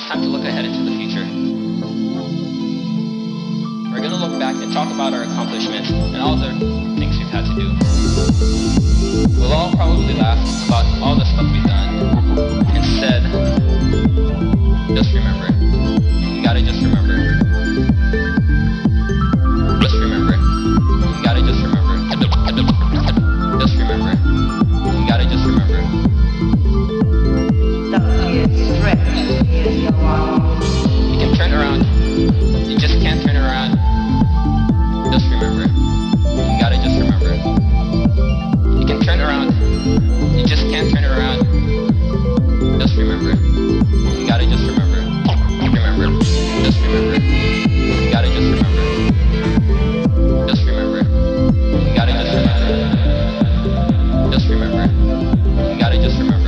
time to look ahead into the future. We're going to look back and talk about our accomplishments and all the things we've had to do. We'll all probably laugh about all the stuff we've done and said, just remember. You gotta just remember. Just remember. You gotta just remember. Just remember. You gotta just remember. You can turn around. You just can't turn around. Just remember. You gotta just remember. You can turn around. You just can't turn around. Just remember. You gotta just remember. Remember. Just remember. You gotta just remember. Just remember. You gotta just remember. Just remember. You gotta just remember.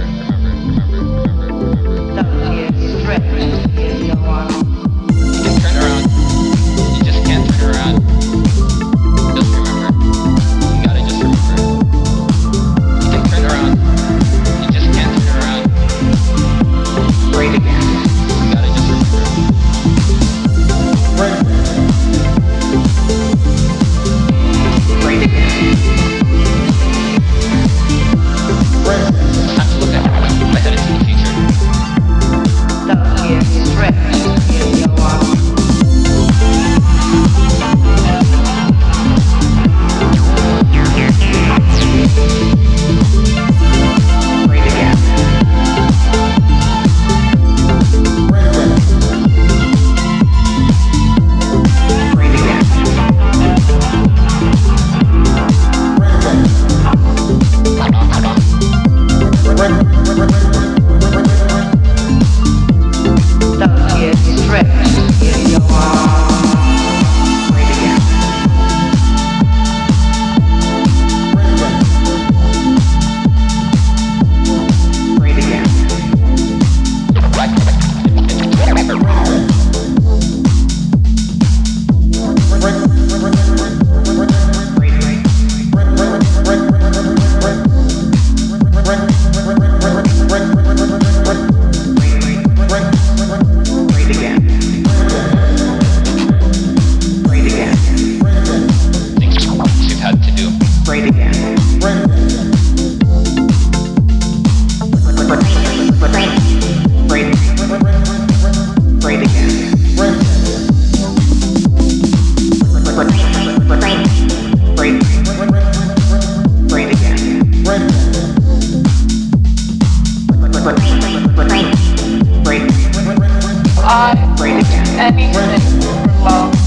You can turn around. You just can't turn around. Just remember. You gotta just remember. You can turn around. You just can't turn around. Right again. You gotta just remember. Right again. Time to look ahead into the future. Anything for love.